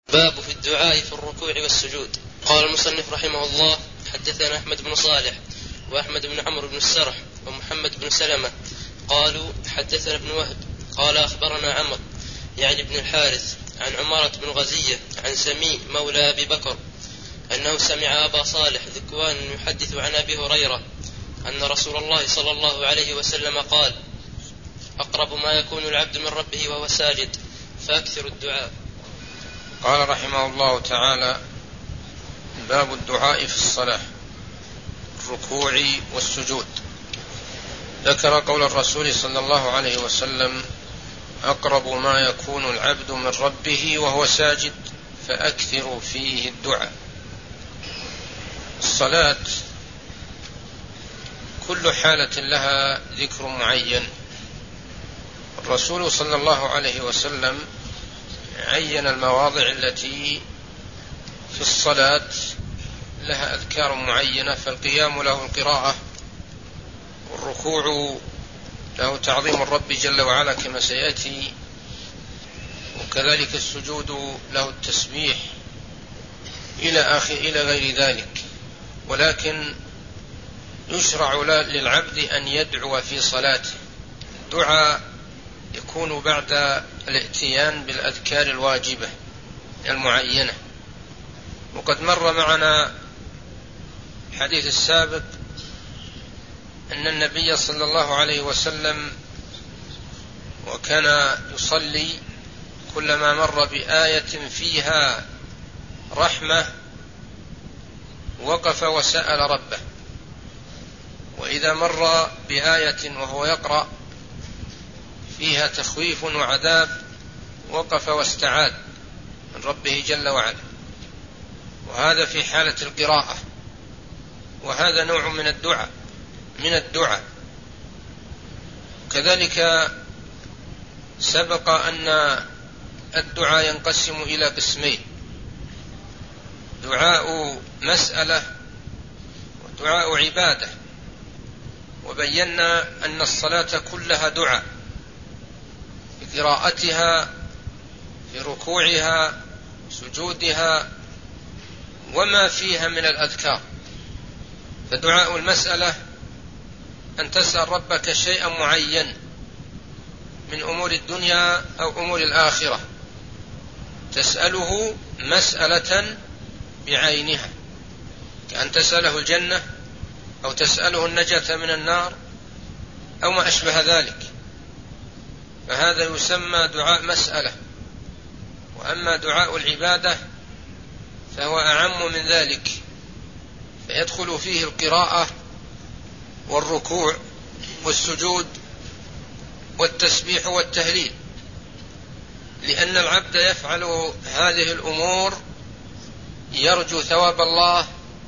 باب في الدعاء في الركوع والسجود. قال المصنف رحمه الله: حدثنا أحمد بن صالح وأحمد بن عمرو بن السرح ومحمد بن سلمة قالوا حدثنا ابن وهب قال أخبرنا عمرو يعني بن الحارث عن عمارة بن غزية عن سمي مولى أبي بكر أنه سمع أبا صالح ذكوان يحدث عن أبي هريرة أن رسول الله صلى الله عليه وسلم قال: أقرب ما يكون العبد من ربه وهو ساجد فأكثر الدعاء. قال رحمه الله تعالى: باب الدعاء في الصلاة، الركوع والسجود. ذكر قول الرسول صلى الله عليه وسلم: أقرب ما يكون العبد من ربه وهو ساجد فأكثر فيه الدعاء. الصلاة كل حالة لها ذكر معين. الرسول صلى الله عليه وسلم عين المواضع التي في الصلاة لها أذكار معينة، فالقيام له القراءة، والركوع له تعظيم الرب جل وعلا كما سيأتي، وكذلك السجود له التسبيح إلى غير ذلك. ولكن يشرع للعبد أن يدعو في صلاته. الدعاء يكون بعد الاتيان بالأذكار الواجبة المعينة، وقد مر معنا الحديث السابق أن النبي صلى الله عليه وسلم وكان يصلي كلما مر بآية فيها رحمة وقف وسأل ربه، وإذا مر بآية وهو يقرأ فيها تخويف وعذاب وقف واستعاذ من ربه جل وعلا، وهذا في حالة القراءة، وهذا نوع من الدعاء. كذلك سبق أن الدعاء ينقسم إلى قسمين: دعاء مسألة ودعاء عبادة، وبينا أن الصلاة كلها دعاء في قراءتها، في ركوعها، سجودها، وما فيها من الأذكار. فدعاء المسألة أن تسأل ربك شيئا معين من أمور الدنيا أو أمور الآخرة، تسأله مسألة بعينها، كأن تسأله الجنة أو تسأله النجاة من النار أو ما أشبه ذلك، فهذا يسمى دعاء مسألة. وأما دعاء العبادة فهو أعم من ذلك، فيدخل فيه القراءة والركوع والسجود والتسبيح والتهليل، لأن العبد يفعل هذه الأمور يرجو ثواب الله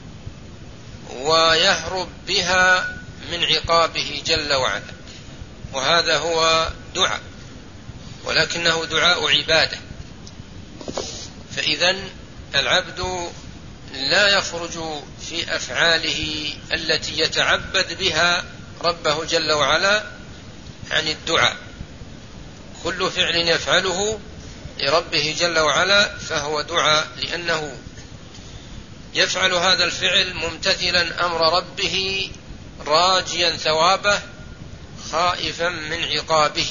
ويهرب بها من عقابه جل وعلا، وهذا هو دعاء، ولكنه دعاء عبادة. فإذن العبد لا يخرج في أفعاله التي يتعبد بها ربه جل وعلا عن الدعاء. كل فعل يفعله لربه جل وعلا فهو دعاء، لأنه يفعل هذا الفعل ممتثلا أمر ربه راجيا ثوابه خائفا من عقابه.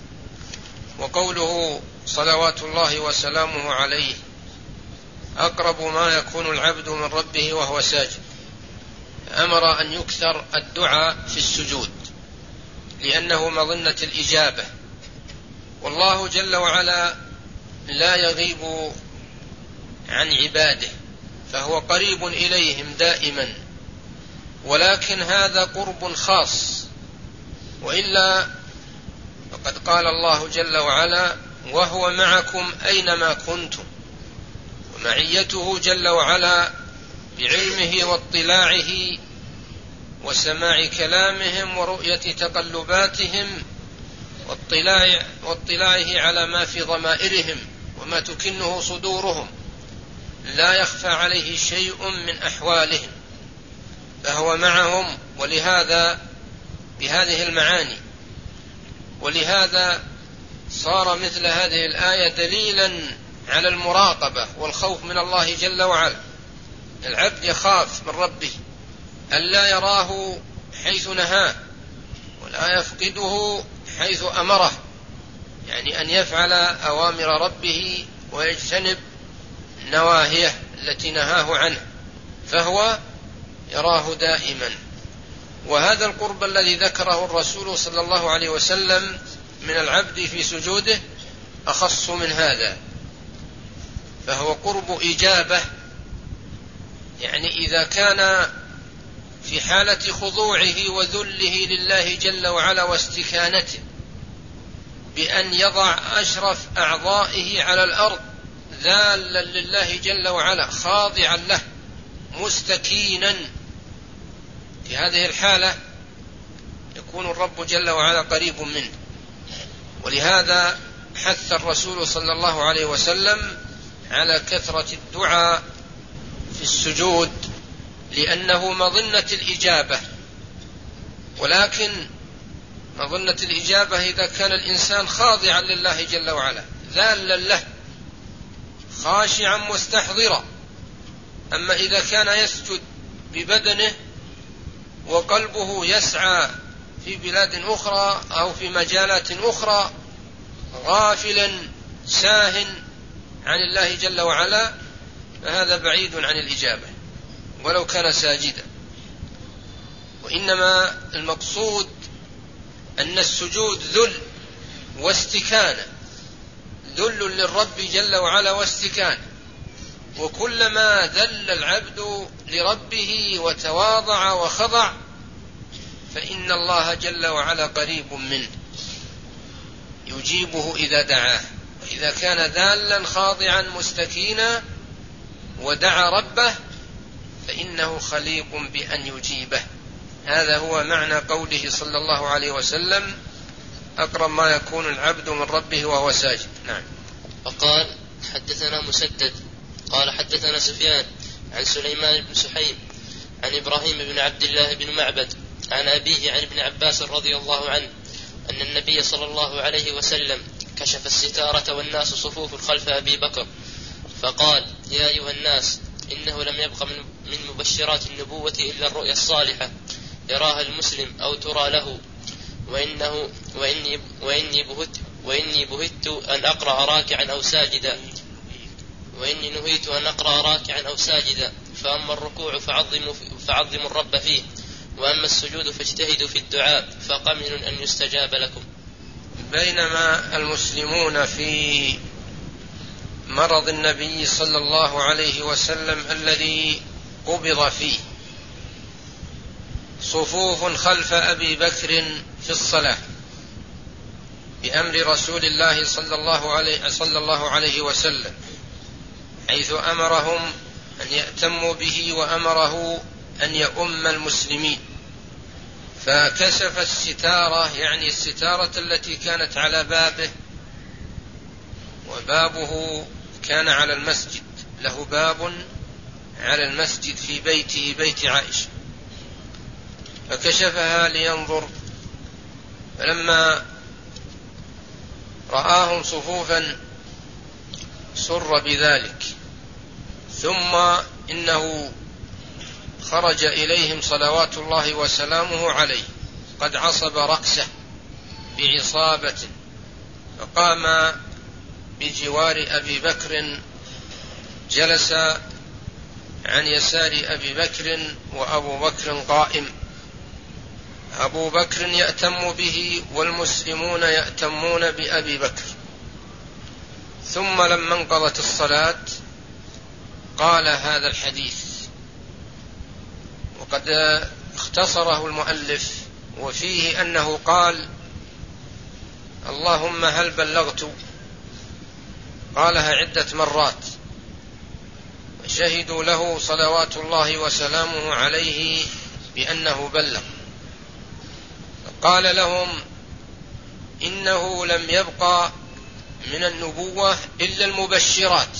وقوله صلوات الله وسلامه عليه: أقرب ما يكون العبد من ربه وهو ساجد، أمر أن يكثر الدعاء في السجود، لأنه مظنة الإجابة، والله جل وعلا لا يغيب عن عباده، فهو قريب إليهم دائما، ولكن هذا قرب خاص، وإلا فقد قال الله جل وعلا: وهو معكم أينما كنتم. ومعيته جل وعلا بعلمه واطلاعه وسماع كلامهم ورؤية تقلباتهم واطلاعه على ما في ضمائرهم وما تكنه صدورهم، لا يخفى عليه شيء من أحوالهم، فهو معهم. ولهذا بهذه المعاني، ولهذا صار مثل هذه الآية دليلا على المراقبة والخوف من الله جل وعلا. العبد يخاف من ربه ألا يراه حيث نهاه ولا يفقده حيث أمره، يعني أن يفعل أوامر ربه ويجتنب نواهيه التي نهاه عنه، فهو يراه دائما. وهذا القرب الذي ذكره الرسول صلى الله عليه وسلم من العبد في سجوده أخص من هذا، فهو قرب إجابة، يعني إذا كان في حالة خضوعه وذله لله جل وعلا واستكانته بأن يضع أشرف أعضائه على الأرض ذالا لله جل وعلا خاضعا له مستكينا، في هذه الحالة يكون الرب جل وعلا قريب منه. ولهذا حث الرسول صلى الله عليه وسلم على كثرة الدعاء في السجود لأنه مظنة الإجابة. ولكن مظنة الإجابة إذا كان الإنسان خاضعا لله جل وعلا ذالا له خاشعا مستحضرا. أما إذا كان يسجد ببدنه وقلبه يسعى في بلاد أخرى أو في مجالات أخرى غافلا ساهٍ عن الله جل وعلا، فهذا بعيد عن الإجابة ولو كان ساجدا. وإنما المقصود أن السجود ذل واستكانة، ذل للرب جل وعلا واستكانة، وكلما ذل العبد لربه وتواضع وخضع فإن الله جل وعلا قريب منه يجيبه إذا دعاه. وإذا كان ذالا خاضعا مستكينا ودعا ربه فإنه خليق بأن يجيبه. هذا هو معنى قوله صلى الله عليه وسلم أقرب ما يكون العبد من ربه وهو ساجد. نعم. وقال حدثنا مسدد قال حدثنا سفيان عن سليمان بن سحيم عن إبراهيم بن عبد الله بن معبد عن أبيه عن ابن عباس رضي الله عنه أن النبي صلى الله عليه وسلم كشف الستارة والناس صفوف خلف أبي بكر فقال يا أيها الناس إنه لم يبق من مبشرات النبوة إلا الرؤيا الصالحة يراها المسلم أو ترى له، وإني بهت أن أقرأ راكعا أو ساجدا، وإني نهيت أن أقرأ راكعا أو ساجدا، فأما الركوع فعظموا الرب فيه، وأما السجود فاجتهدوا في الدعاء فقمن أن يستجاب لكم. بينما المسلمون في مرض النبي صلى الله عليه وسلم الذي قبض فيه صفوف خلف أبي بكر في الصلاة بأمر رسول الله صلى الله عليه وسلم، حيث أمرهم أن يأتموا به وأمره أن يؤم المسلمين، فكشف الستارة، يعني الستارة التي كانت على بابه، وبابه كان على المسجد، له باب على المسجد في بيته بيت عائشة، فكشفها لينظر، فلما رآهم صفوفا سر بذلك، ثم إنه خرج إليهم صلوات الله وسلامه عليه قد عصب رأسه بعصابة، فقام بجوار أبي بكر، جلس عن يسار أبي بكر وأبو بكر قائم، أبو بكر يأتم به والمسلمون يأتمون بأبي بكر. ثم لما انقضت الصلاة قال هذا الحديث، وقد اختصره المؤلف، وفيه أنه قال اللهم هل بلغت، قالها عدة مرات، وشهدوا له صلوات الله وسلامه عليه بأنه بلغ. قال لهم إنه لم يبقى من النبوة إلا المبشرات،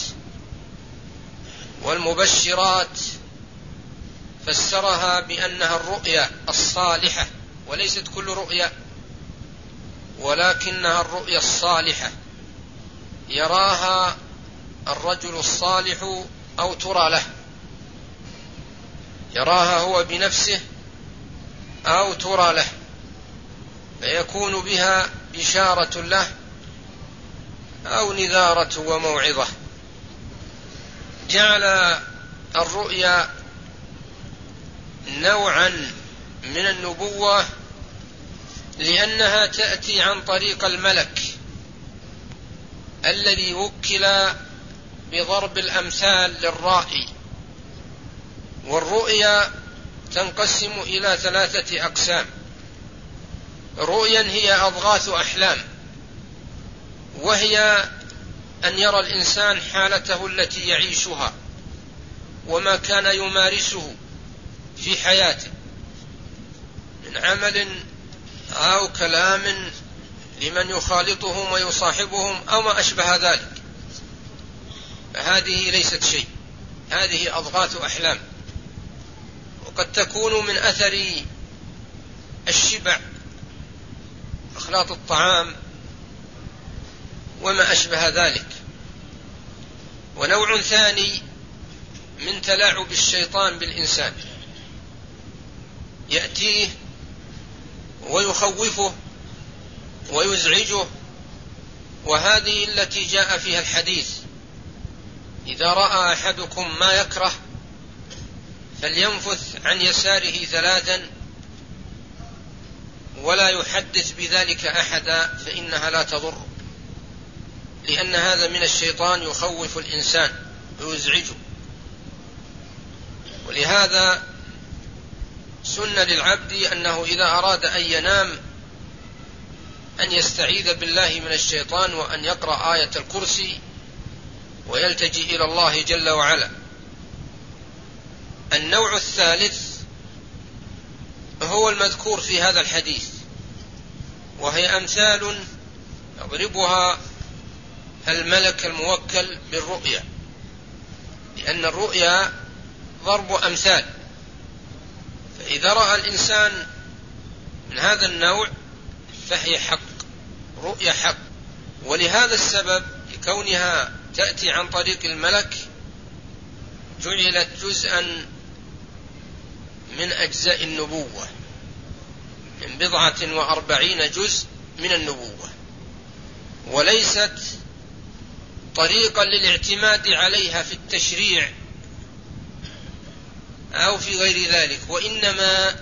والمبشرات فسرها بأنها الرؤيا الصالحة، وليست كل رؤيا، ولكنها الرؤيا الصالحة يراها الرجل الصالح أو ترى له، يراها هو بنفسه أو ترى له، فيكون بها بشارة له أو نذارة وموعظة. جعل الرؤيا نوعا من النبوة لأنها تأتي عن طريق الملك الذي وكل بضرب الأمثال للرائي. والرؤيا تنقسم إلى 3 أقسام: رؤيا هي أضغاث أحلام، وهي أن يرى الإنسان حالته التي يعيشها وما كان يمارسه في حياته من عمل أو كلام لمن يخالطهم ويصاحبهم أو ما أشبه ذلك، فهذه ليست شيء، هذه أضغاث أحلام، وقد تكون من أثر الشبع، إخلاط الطعام وما أشبه ذلك. ونوع ثاني من تلاعب الشيطان بالإنسان، يأتيه ويخوفه ويزعجه، وهذه التي جاء فيها الحديث: إذا رأى أحدكم ما يكره فلينفث عن يساره 3 ولا يحدث بذلك أحدا فإنها لا تضر، لأن هذا من الشيطان يخوف الإنسان ويزعجه. ولهذا سن للعبد أنه إذا أراد أن ينام أن يستعيذ بالله من الشيطان وأن يقرأ آية الكرسي ويلتجئ إلى الله جل وعلا. النوع الثالث هو المذكور في هذا الحديث، وهي أمثال يضربها الملك الموكل بالرؤيا، لأن الرؤيا ضرب أمثال، فإذا رأى الإنسان من هذا النوع فهي حق، رؤيا حق. ولهذا السبب لكونها تأتي عن طريق الملك جعلت جزءا من أجزاء النبوة، من 47 جزء من النبوة، وليست طريقا للاعتماد عليها في التشريع أو في غير ذلك، وإنما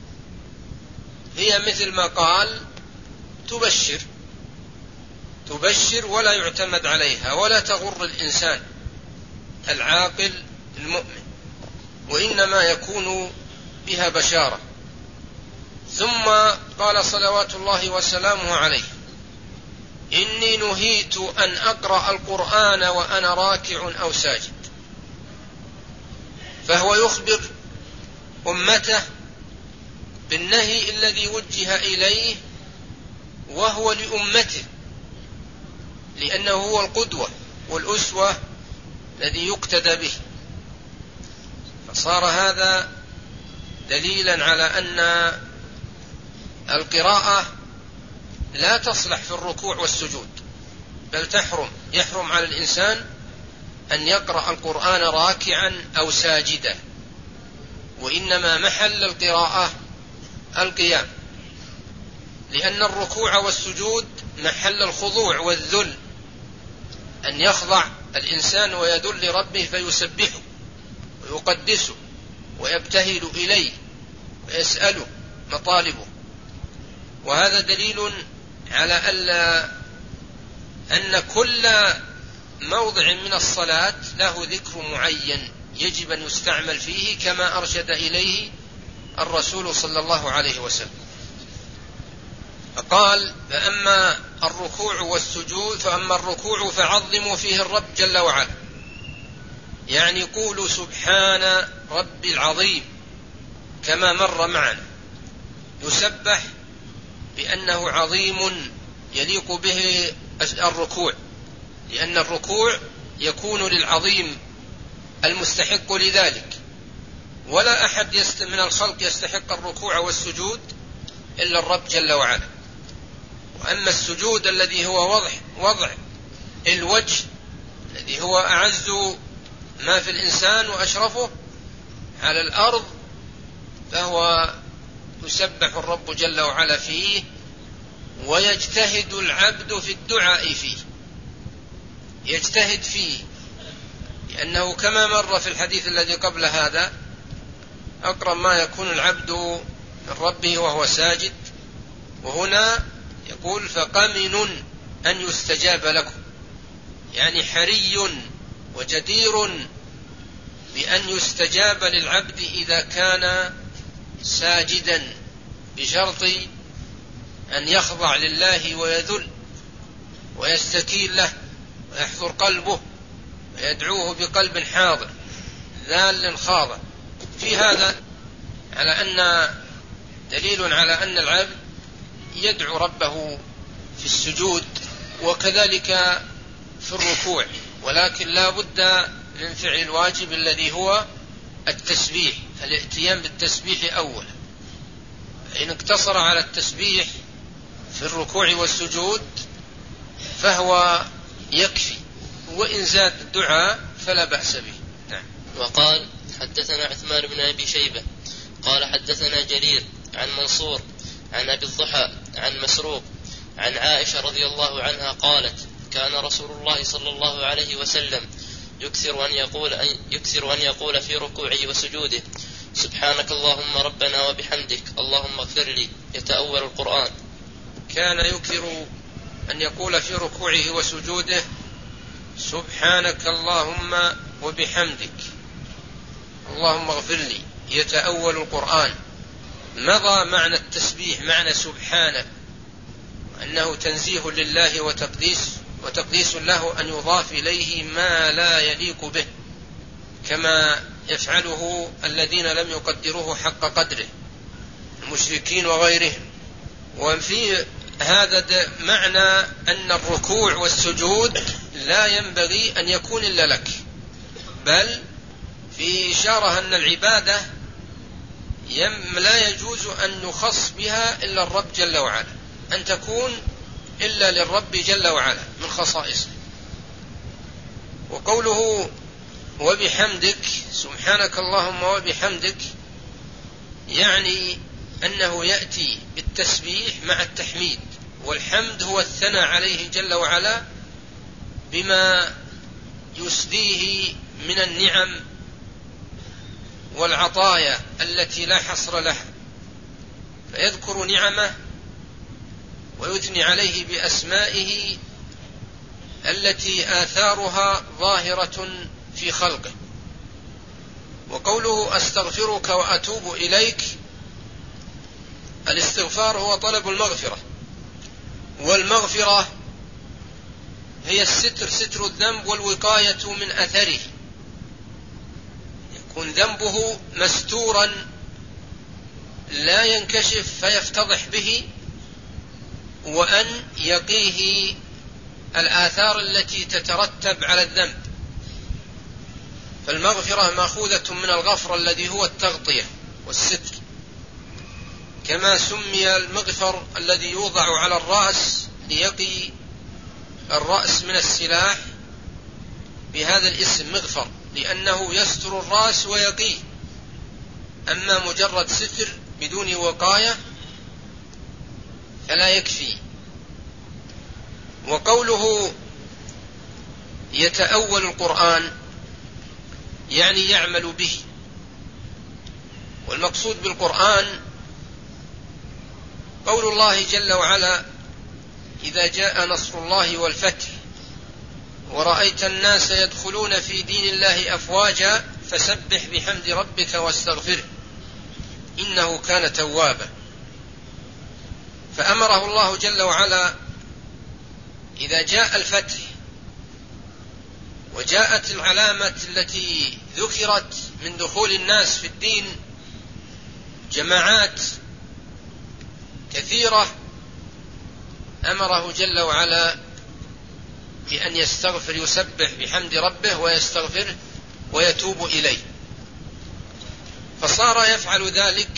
هي مثل ما قال تبشر ولا يعتمد عليها ولا تغر الإنسان العاقل المؤمن، وإنما يكون بها بشارة. ثم قال صلوات الله وسلامه عليه: إني نهيت أن أقرأ القرآن وأنا راكع أو ساجد. فهو يخبر أمته بالنهي الذي وجه إليه، وهو لأمته، لأنه هو القدوة والأسوة الذي يقتدى به. فصار هذا دليلا على أن القراءة لا تصلح في الركوع والسجود، بل يحرم على الإنسان أن يقرأ القرآن راكعا أو ساجدا، وإنما محل القراءة القيام، لأن الركوع والسجود محل الخضوع والذل، أن يخضع الإنسان ويذل لربه فيسبحه ويقدسه ويبتهل إليه ويسأله مطالبه. وهذا دليل على أن كل موضع من الصلاة له ذكر معين يجب أن يستعمل فيه كما أرشد إليه الرسول صلى الله عليه وسلم. فقال: فأما الركوع والسجود، فأما الركوع فعظموا فيه الرب جل وعلا، يعني قولوا سبحان ربي العظيم كما مر معنا، يسبح بأنه عظيم يليق به الركوع، لأن الركوع يكون للعظيم المستحق لذلك، ولا أحد من الخلق يستحق الركوع والسجود إلا الرب جل وعلا. وأما السجود الذي هو وضع الوجه الذي هو أعز ما في الإنسان وأشرفه على الأرض، فهو يسبح الرب جل وعلا فيه، ويجتهد العبد في الدعاء فيه، يجتهد فيه، لأنه كما مر في الحديث الذي قبل هذا أقرب ما يكون العبد من ربه وهو ساجد، وهنا يقول فقمن أن يستجاب لكم، يعني حري وجدير بأن يستجاب للعبد إذا كان ساجدا، بشرط أن يخضع لله ويذل ويستكين له ويحضر قلبه ويدعوه بقلب حاضر ذال خاضع. في هذا على أن دليل على أن العبد يدعو ربه في السجود وكذلك في الركوع، ولكن لا بد من فعل الواجب الذي هو التسبيح، الاتيان بالتسبيح أولا. إن اقتصر على التسبيح في الركوع والسجود فهو يكفي، وإن زاد الدعاء فلا بأس به. نعم. وقال حدثنا عثمان بن أبي شيبة قال حدثنا جرير عن منصور عن أبي الضحى عن مسروق عن عائشة رضي الله عنها قالت كان رسول الله صلى الله عليه وسلم يكثر أن يقول في ركوعه وسجوده سبحانك اللهم ربنا وبحمدك اللهم اغفر لي، يتأول القرآن. كان يكثر أن يقول في ركوعه وسجوده سبحانك اللهم وبحمدك اللهم اغفر لي، يتأول القرآن. مضى معنى التسبيح معنى سبحانه، أنه تنزيه لله وتقديس له أن يضاف إليه ما لا يليق به، كما يفعله الذين لم يقدروه حق قدره، المشركين وغيرهم. وفي هذا معنى أن الركوع والسجود لا ينبغي أن يكون إلا لك، بل في إشارة أن العبادة لا يجوز أن يخص بها إلا الرب جل وعلا، أن تكون إلا للرب جل وعلا من خصائصه. وقوله وبحمدك سبحانك اللهم وبحمدك يعني أنه يأتي بالتسبيح مع التحميد، والحمد هو الثناء عليه جل وعلا بما يسديه من النعم والعطايا التي لا حصر لها، فيذكر نعمه ويثني عليه بأسمائه التي آثارها ظاهرة في خلقه. وقوله أستغفرك وأتوب إليك، الاستغفار هو طلب المغفرة، والمغفرة هي الستر، ستر الذنب والوقاية من أثره، يكون ذنبه مستورا لا ينكشف فيفتضح به، وأن يقيه الآثار التي تترتب على الذنب. فالمغفرة مأخوذة من الغفر الذي هو التغطية والستر، كما سمي المغفر الذي يوضع على الرأس ليقي الرأس من السلاح بهذا الاسم مغفر، لأنه يستر الرأس ويقيه. أما مجرد ستر بدون وقاية فلا يكفي. وقوله يتأول القرآن يعني يعمل به، والمقصود بالقرآن قول الله جل وعلا إذا جاء نصر الله والفتح ورأيت الناس يدخلون في دين الله أفواجا فسبح بحمد ربك واستغفره إنه كان توابا. فأمره الله جل وعلا إذا جاء الفتح وجاءت العلامة التي ذكرت من دخول الناس في الدين جماعات كثيرة، أمره جل وعلا بأن يستغفر، يسبح بحمد ربه ويستغفره ويتوب إليه، فصار يفعل ذلك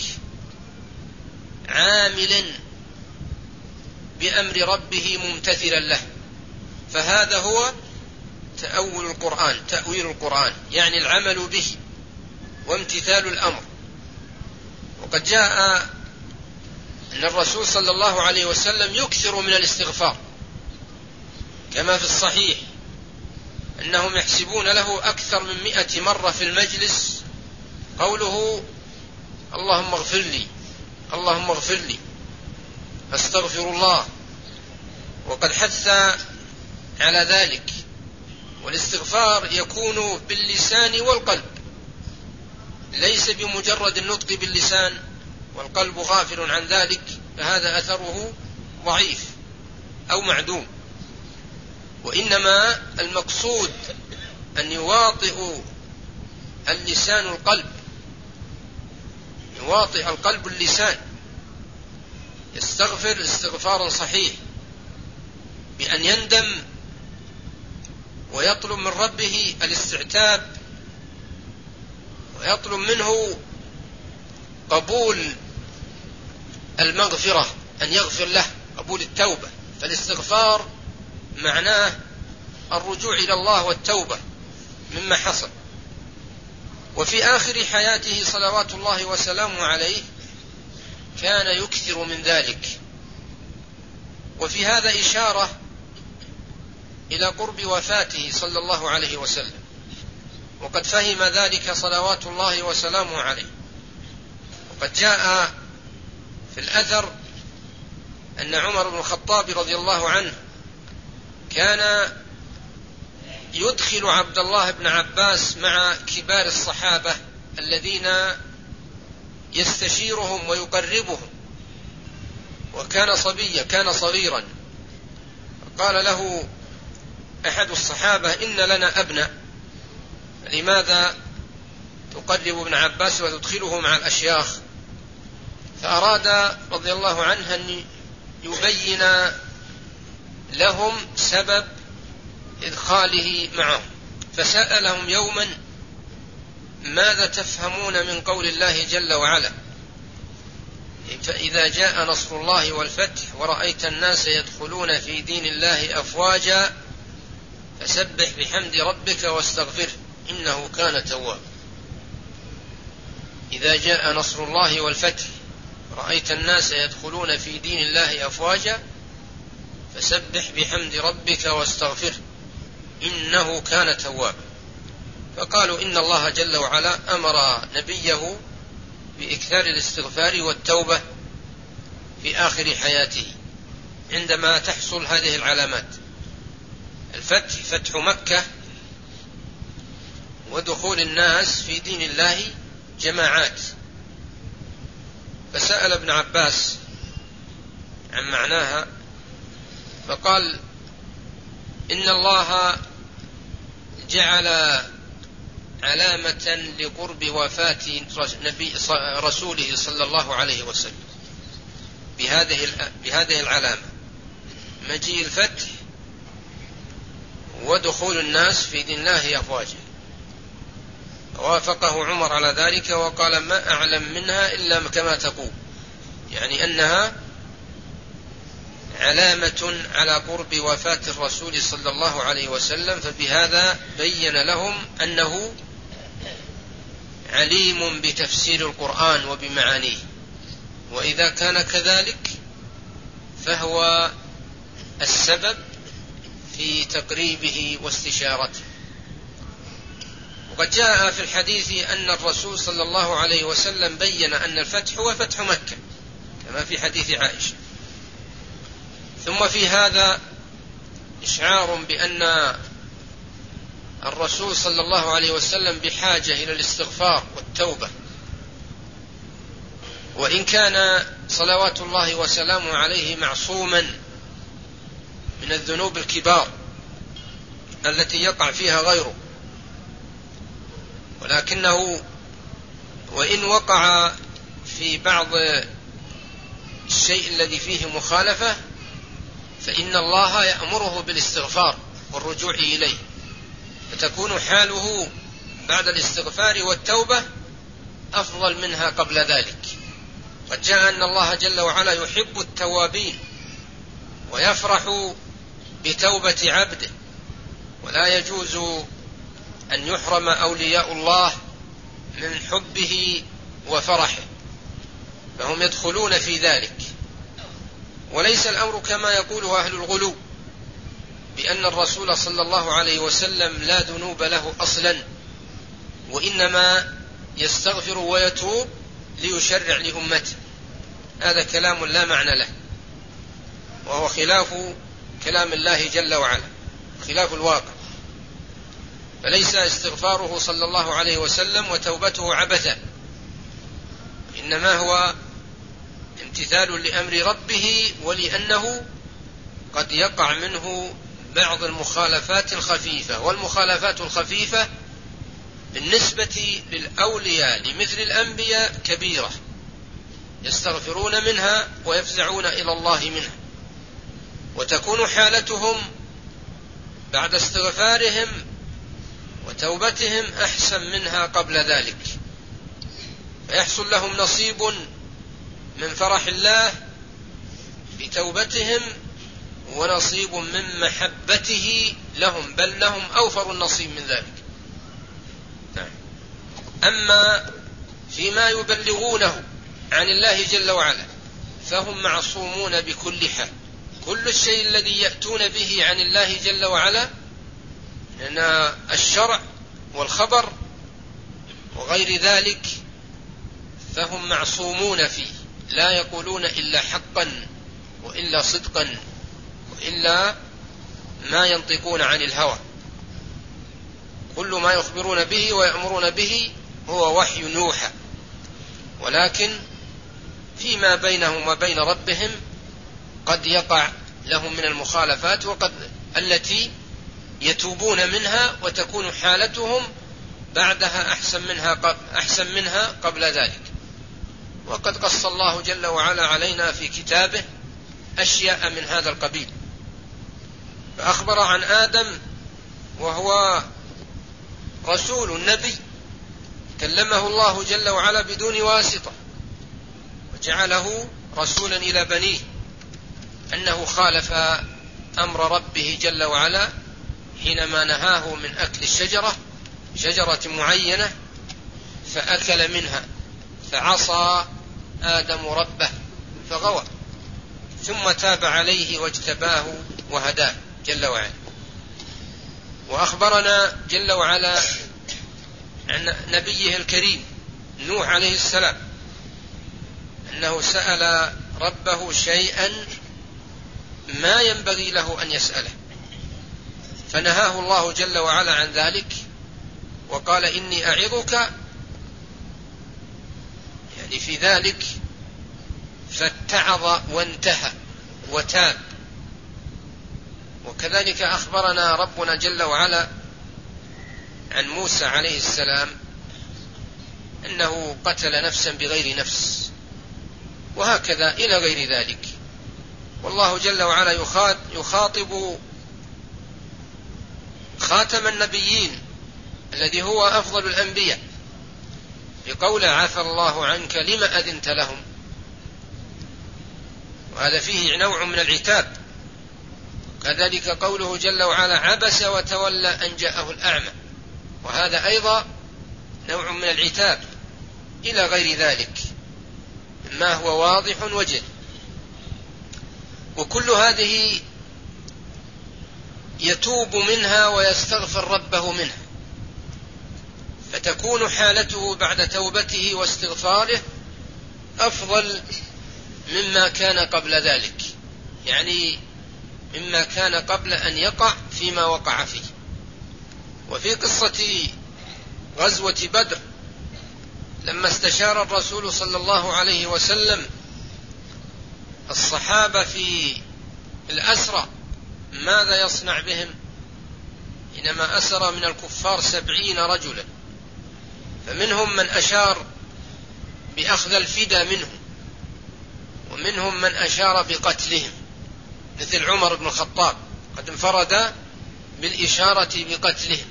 عاملا بأمر ربه ممتثلا له. فهذا هو تأويل القرآن يعني العمل به وامتثال الأمر. وقد جاء أن الرسول صلى الله عليه وسلم يكثر من الاستغفار، كما في الصحيح أنهم يحسبون له أكثر من 100 مرة في المجلس قوله اللهم اغفر لي اللهم اغفر لي أستغفر الله. وقد حث على ذلك. والاستغفار يكون باللسان والقلب، ليس بمجرد النطق باللسان والقلب غافل عن ذلك، فهذا أثره ضعيف أو معدوم. وإنما المقصود أن يواطئ اللسان القلب، يواطئ القلب اللسان، يستغفر استغفارا صحيح بأن يندم ويطلب من ربه الاستعتاب، ويطلب منه قبول المغفرة، أن يغفر له، قبول التوبة. فالاستغفار معناه الرجوع إلى الله والتوبة مما حصل. وفي آخر حياته صلوات الله وسلامه عليه كان يكثر من ذلك. وفي هذا إشارة إلى قرب وفاته صلى الله عليه وسلم، وقد فهم ذلك صلوات الله وسلامه عليه. وقد جاء في الأثر أن عمر بن الخطاب رضي الله عنه كان يدخل عبد الله بن عباس مع كبار الصحابة الذين يستشيرهم ويقربهم، وكان صبيا، كان صغيرا. قال له أحد الصحابة إن لنا أبناء، لماذا تقرب ابن عباس وتدخله مع الأشياخ؟ فأراد رضي الله عنه أن يبين لهم سبب إدخاله معهم، فسألهم يوما ماذا تفهمون من قول الله جل وعلا فإذا جاء نصر الله والفتح ورأيت الناس يدخلون في دين الله أفواجا فسبح بحمد ربك واستغفره إنه كان توابا. إذا جاء نصر الله والفتح رأيت الناس يدخلون في دين الله أفواجا فسبح بحمد ربك واستغفره إنه كان توابا. فقالوا إن الله جل وعلا أمر نبيه بإكثار الاستغفار والتوبة في آخر حياته عندما تحصل هذه العلامات: الفتح، فتح مكة، ودخول الناس في دين الله جماعات. فسأل ابن عباس عن معناها فقال إن الله جعل علامة لقرب وفاة رسوله صلى الله عليه وسلم بهذه العلامة، مجيء الفتح ودخول الناس في دين الله أفواجا. وافقه عمر على ذلك وقال ما أعلم منها إلا كما تقول، يعني أنها علامة على قرب وفاة الرسول صلى الله عليه وسلم. فبهذا بين لهم أنه عليم بتفسير القرآن وبمعانيه، وإذا كان كذلك فهو السبب في تقريبه واستشارته. وقد جاء في الحديث أن الرسول صلى الله عليه وسلم بين أن الفتح هو فتح مكة كما في حديث عائشة. ثم في هذا إشعار بأن الرسول صلى الله عليه وسلم بحاجة إلى الاستغفار والتوبة، وإن كان صلوات الله وسلامه عليه معصوما من الذنوب الكبار التي يقع فيها غيره، ولكنه وإن وقع في بعض الشيء الذي فيه مخالفة فإن الله يأمره بالاستغفار والرجوع إليه، فتكون حاله بعد الاستغفار والتوبة أفضل منها قبل ذلك. قد جاء أن الله جل وعلا يحب التوابين ويفرح بتوبة عبده، ولا يجوز أن يحرم أولياء الله من حبه وفرحه، فهم يدخلون في ذلك. وليس الأمر كما يقول أهل الغلو بأن الرسول صلى الله عليه وسلم لا ذنوب له أصلا، وإنما يستغفر ويتوب ليشرع لأمته. هذا كلام لا معنى له، وهو خلاف كلام الله جل وعلا، خلاف الواقع. فليس استغفاره صلى الله عليه وسلم وتوبته عبثا، إنما هو امتثال لأمر ربه، ولأنه قد يقع منه بعض المخالفات الخفيفة، والمخالفات الخفيفة بالنسبة للأولياء لمثل الأنبياء كبيرة، يستغفرون منها ويفزعون إلى الله منها، وتكون حالتهم بعد استغفارهم وتوبتهم أحسن منها قبل ذلك، فيحصل لهم نصيب من فرح الله بتوبتهم ونصيب من محبته لهم، بل لهم أوفر النصيب من ذلك. أما فيما يبلغونه عن الله جل وعلا فهم معصومون بكل حال. كل الشيء الذي يأتون به عن الله جل وعلا لأن الشرع والخبر وغير ذلك فهم معصومون فيه، لا يقولون إلا حقا وإلا صدقا وإلا ما ينطقون عن الهوى. كل ما يخبرون به ويأمرون به هو وحي يوحى، ولكن فيما بينهم وبين ربهم قد يقع لهم من المخالفات وقد التي يتوبون منها وتكون حالتهم بعدها أحسن منها قبل ذلك. وقد قص الله جل وعلا علينا في كتابه أشياء من هذا القبيل، فأخبر عن آدم وهو رسول نبي كلمه الله جل وعلا بدون واسطة، وجعله رسولا إلى بنيه، أنه خالف أمر ربه جل وعلا حينما نهاه من أكل الشجرة، شجرة معينة، فأكل منها فعصى آدم ربه فغوى، ثم تاب عليه واجتباه وهداه جل وعلا. وأخبرنا جل وعلا عن نبيه الكريم نوح عليه السلام أنه سأل ربه شيئا ما ينبغي له أن يسأله، فنهاه الله جل وعلا عن ذلك وقال إني أعظك، يعني في ذلك فاتعظ وانتهى وتاب. وكذلك أخبرنا ربنا جل وعلا عن موسى عليه السلام أنه قتل نفسا بغير نفس، وهكذا إلى غير ذلك. والله جل وعلا يخاطب خاتم النبيين الذي هو أفضل الأنبياء بقول عفى الله عنك لما أذنت لهم، وهذا فيه نوع من العتاب. كذلك قوله جل وعلا عبس وتولى أن جاءه الأعمى، وهذا أيضا نوع من العتاب إلى غير ذلك ما هو واضح وجل. وكل هذه يتوب منها ويستغفر ربه منها، فتكون حالته بعد توبته واستغفاره أفضل مما كان قبل ذلك، يعني مما كان قبل أن يقع فيما وقع فيه. وفي قصة غزوة بدر لما استشار الرسول صلى الله عليه وسلم الصحابة في الأسرى ماذا يصنع بهم، إنما أسر من الكفار 70 رجلا، فمنهم من أشار بأخذ الفدى منهم، ومنهم من أشار بقتلهم، مثل عمر بن الخطاب قد انفرد بالإشارة بقتلهم،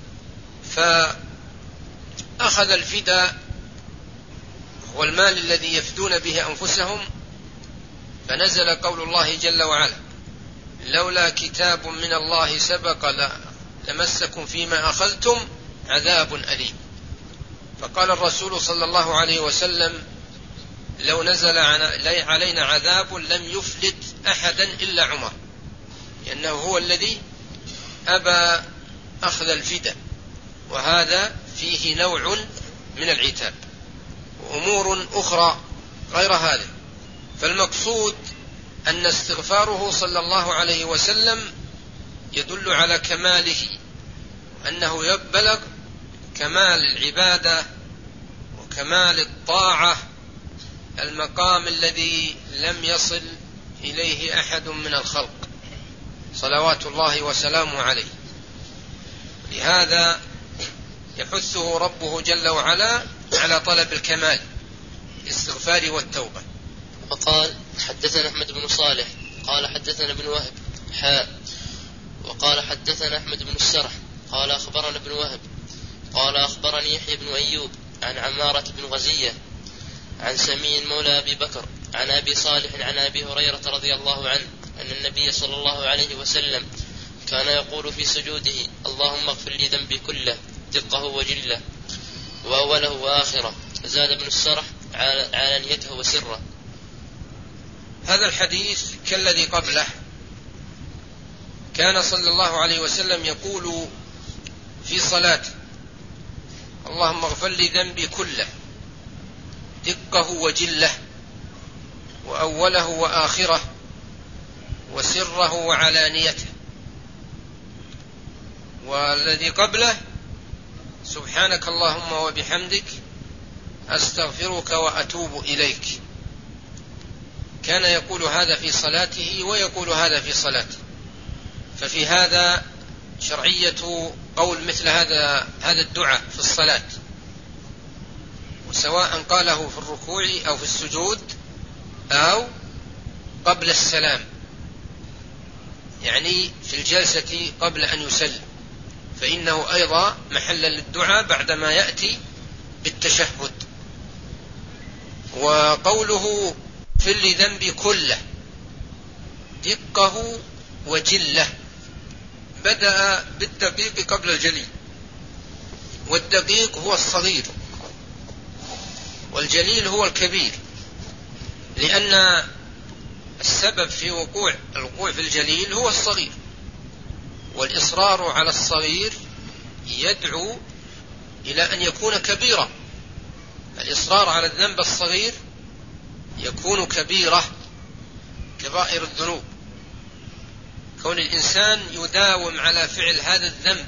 فأخذ الفدى والمال الذي يفدون به أنفسهم، فنزل قول الله جل وعلا لولا كتاب من الله سبق لمسكم فيما أخذتم عذاب أليم. فقال الرسول صلى الله عليه وسلم لو نزل علينا عذاب لم يفلت أحدا إلا عمر، لأنه هو الذي أبى أخذ الفداء، وهذا فيه نوع من العتاب وأمور أخرى غير هذا. فالمقصود أن استغفاره صلى الله عليه وسلم يدل على كماله، أنه يبلغ كمال العبادة وكمال الطاعة، المقام الذي لم يصل إليه أحد من الخلق صلوات الله وسلامه عليه. لهذا يحثه ربه جل وعلا على طلب الكمال الاستغفار والتوبة. وقال حدثنا أحمد بن صالح قال حدثنا ابن وهب وقال حدثنا أحمد بن السرح قال أخبرنا ابن وهب قال أخبرني يحيى بن أيوب عن عمارة بن غزية عن سمين مولى أبي بكر عن أبي صالح عن أبي هريرة رضي الله عنه أن النبي صلى الله عليه وسلم كان يقول في سجوده اللهم اغفر لي ذنبي كله دقه وجله وأوله وآخره. زاد ابن السرح علانيته وسره. هذا الحديث كالذي قبله، كان صلى الله عليه وسلم يقول في صلاته اللهم اغفر لي ذنبي كله دقه وجله وأوله وآخره وسره وعلانيته. والذي قبله سبحانك اللهم وبحمدك أستغفرك وأتوب إليك. كان يقول هذا في صلاته ويقول هذا في صلاته. ففي هذا شرعية قول مثل هذا الدعاء في الصلاة، وسواء قاله في الركوع أو في السجود أو قبل السلام، يعني في الجلسة قبل أن يسلم، فإنه أيضا محل للدعاء بعدما يأتي بالتشهد. وقوله اغفر لي ذنبي كله دقه وجله بدأ بالدقيق قبل الجليل، والدقيق هو الصغير والجليل هو الكبير، لأن السبب في الوقوع في الجليل هو الصغير، والإصرار على الصغير يدعو إلى أن يكون كبيرا. الإصرار على الذنب الصغير يكون كبيرة كبائر الذنوب. كون الإنسان يداوم على فعل هذا الذنب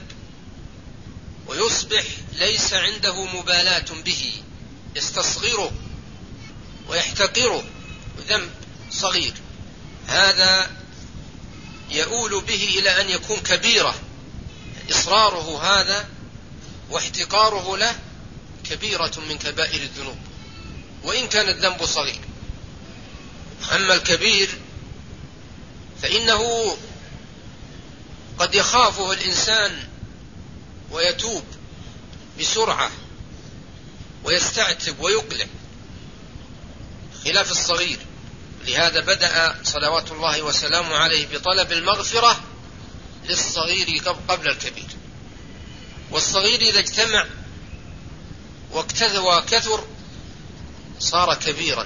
ويصبح ليس عنده مبالاة به، يستصغره ويحتقره، ذنب صغير، هذا يؤول به إلى أن يكون كبيرة. إصراره هذا واحتقاره له كبيرة من كبائر الذنوب وإن كان الذنب صغير. أما الكبير فإنه قد يخافه الإنسان ويتوب بسرعة ويستعتب ويقلع، خلاف الصغير. لهذا بدأ صلوات الله وسلامه عليه بطلب المغفرة للصغير قبل الكبير. والصغير إذا اجتمع وكثر صار كبيرا.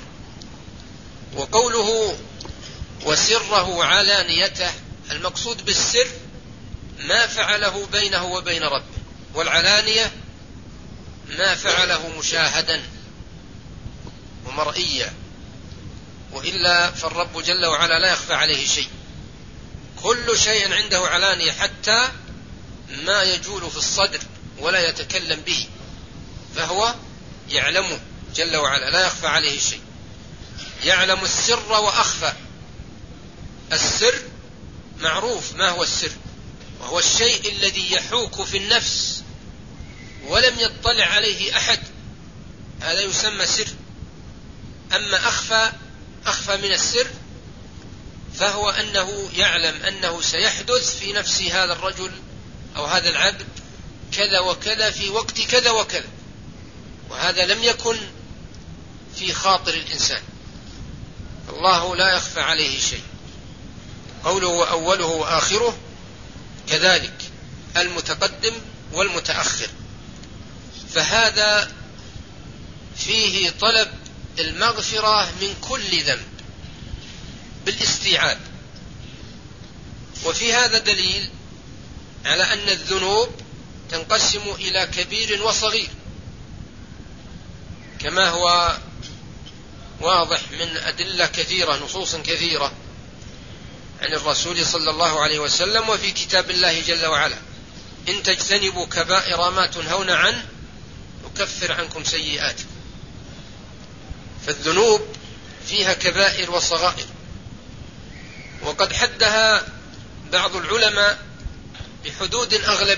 وقوله وسره علانيته، المقصود بالسر ما فعله بينه وبين ربه، والعلانية ما فعله مشاهدا ومرئيا، وإلا فالرب جل وعلا لا يخفى عليه شيء، كل شيء عنده علانية، حتى ما يجول في الصدر ولا يتكلم به فهو يعلمه جل وعلا، لا يخفى عليه شيء، يعلم السر وأخفى. السر معروف ما هو السر، وهو الشيء الذي يحوك في النفس ولم يطلع عليه أحد، هذا يسمى سر. أما أخفى من السر فهو أنه يعلم أنه سيحدث في نفس هذا الرجل أو هذا العبد كذا وكذا في وقت كذا وكذا، وهذا لم يكن في خاطر الإنسان. الله لا يخفى عليه شيء. قوله وأوله وآخره كذلك، المتقدم والمتأخر، فهذا فيه طلب المغفرة من كل ذنب بالاستيعاب. وفي هذا دليل على أن الذنوب تنقسم إلى كبير وصغير، كما هو واضح من أدلة كثيرة، نصوص كثيرة عن الرسول صلى الله عليه وسلم وفي كتاب الله جل وعلا: إن تجتنبوا كبائر ما تنهون عنه نكفر عنكم سيئاتكم. فالذنوب فيها كبائر وصغائر، وقد حدها بعض العلماء بحدود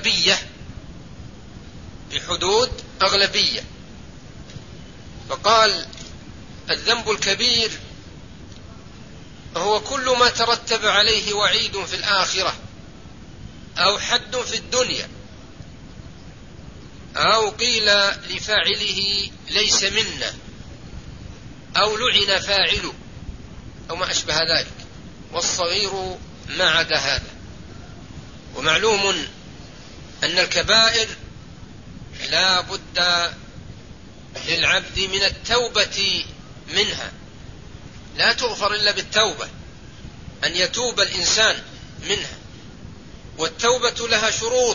أغلبية، فقال: الذنب الكبير هو كل ما ترتب عليه وعيد في الآخرة أو حد في الدنيا، أو قيل لفاعله ليس منا، أو لعن فاعله، أو ما أشبه ذلك. والصغير ما عدا هذا. ومعلوم أن الكبائر لا بد للعبد من التوبة منها، لا تغفر إلا بالتوبة، أن يتوب الإنسان منها. والتوبة لها شروط،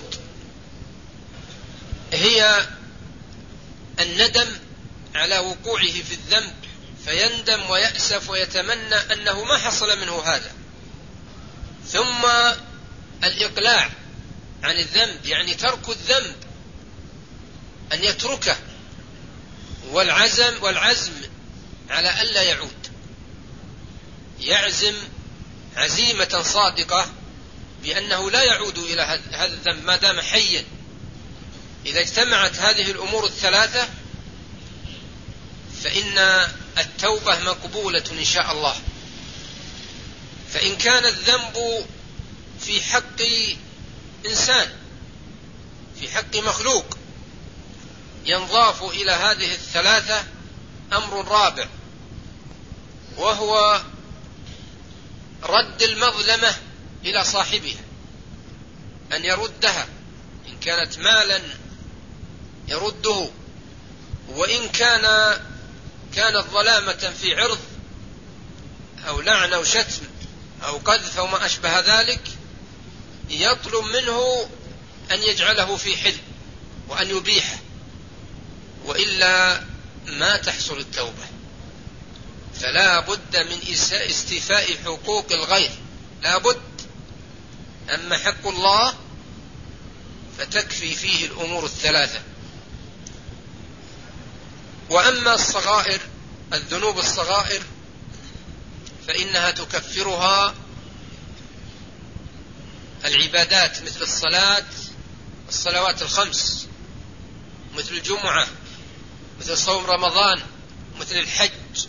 هي الندم على وقوعه في الذنب، فيندم ويأسف ويتمنى أنه ما حصل منه هذا، ثم الإقلاع عن الذنب، يعني ترك الذنب، أن يتركه، والعزم على ألا يعود، يعزم عزيمة صادقة بأنه لا يعود إلى هذا الذنب ما دام حيا. إذا اجتمعت هذه الأمور الثلاثة فإن التوبة مقبولة إن شاء الله. فإن كان الذنب في حق إنسان، في حق مخلوق، ينضاف إلى هذه الثلاثة أمر رابع، وهو رد المظلمة إلى صاحبها، أن يردها، إن كانت مالا يرده، وإن كانت ظلامة في عرض أو لعن أو شتم أو قذف أو ما أشبه ذلك، يطلب منه أن يجعله في حل وأن يبيحه، وإلا ما تحصل التوبة. فلا بد من استيفاء حقوق الغير، لا بد. أما حق الله فتكفي فيه الأمور الثلاثة. وأما الصغائر، الذنوب الصغائر، فإنها تكفرها العبادات مثل الصلوات الخمس، مثل الجمعة، مثل صوم رمضان، مثل الحج،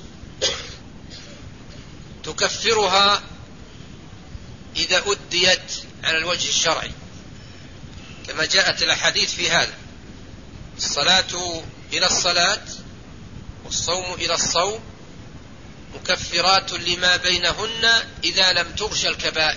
تكفرها إذا أديت على الوجه الشرعي، كما جاءت الأحاديث في هذا: الصلاة إلى الصلاة والصوم إلى الصوم مكفرات لما بينهن إذا لم تغش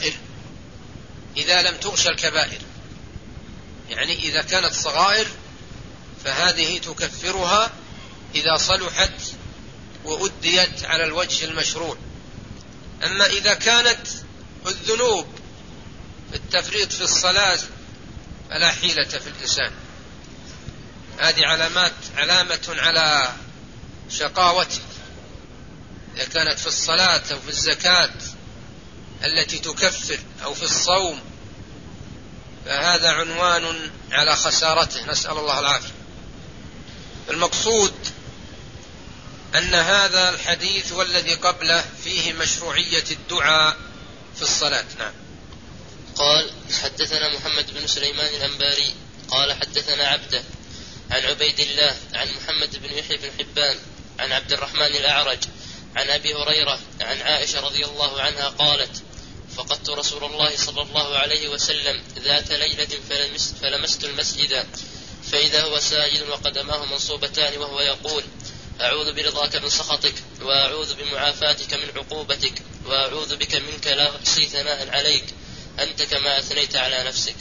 الكبائر. يعني إذا كانت صغائر فهذه تكفرها إذا صلحت وأديت على الوجه المشروع. أما إذا كانت الذنوب التفريط في الصلاة فلا حيلة في الإنسان، هذه علامة على شقاوته. إذا كانت في الصلاة أو في الزكاة التي تكفر أو في الصوم فهذا عنوان على خسارته، نسأل الله العافية. المقصود أن هذا الحديث والذي قبله فيه مشروعية الدعاء في الصلاة. نعم. قال: حدثنا محمد بن سليمان الأنباري قال: حدثنا عبده عن عبيد الله عن محمد بن يحيى بن حبان عن عبد الرحمن الأعرج عن أبي هريرة عن عائشة رضي الله عنها قالت: فقدت رسول الله صلى الله عليه وسلم ذات ليلة فلمست المسجد فإذا هو ساجد وقدماه منصوبتان وهو يقول: أعوذ برضاك من سخطك، وأعوذ بمعافاتك من عقوبتك، وأعوذ بك منك لا أحصي ثناء عليك أنت كما أثنيت على نفسك.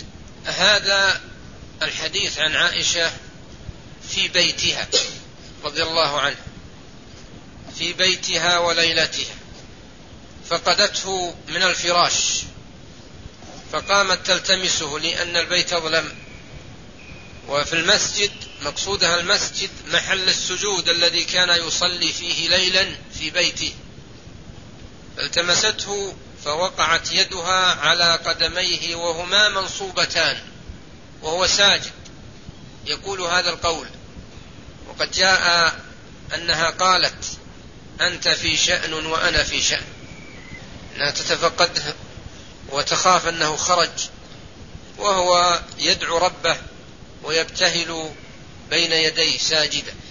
هذا الحديث عن عائشة في بيتها رضي الله عنها، في بيتها وليلتها، فقدته من الفراش فقامت تلتمسه لأن البيت ظلم، وفي المسجد مقصودها المسجد محل السجود الذي كان يصلي فيه ليلا في بيته، فالتمسته فوقعت يدها على قدميه وهما منصوبتان وهو ساجد يقول هذا القول. وقد جاء أنها قالت أنت في شأن وأنا في شأن، أنها تتفقده وتخاف أنه خرج وهو يدعو ربه ويبتهل بين يديه ساجدا.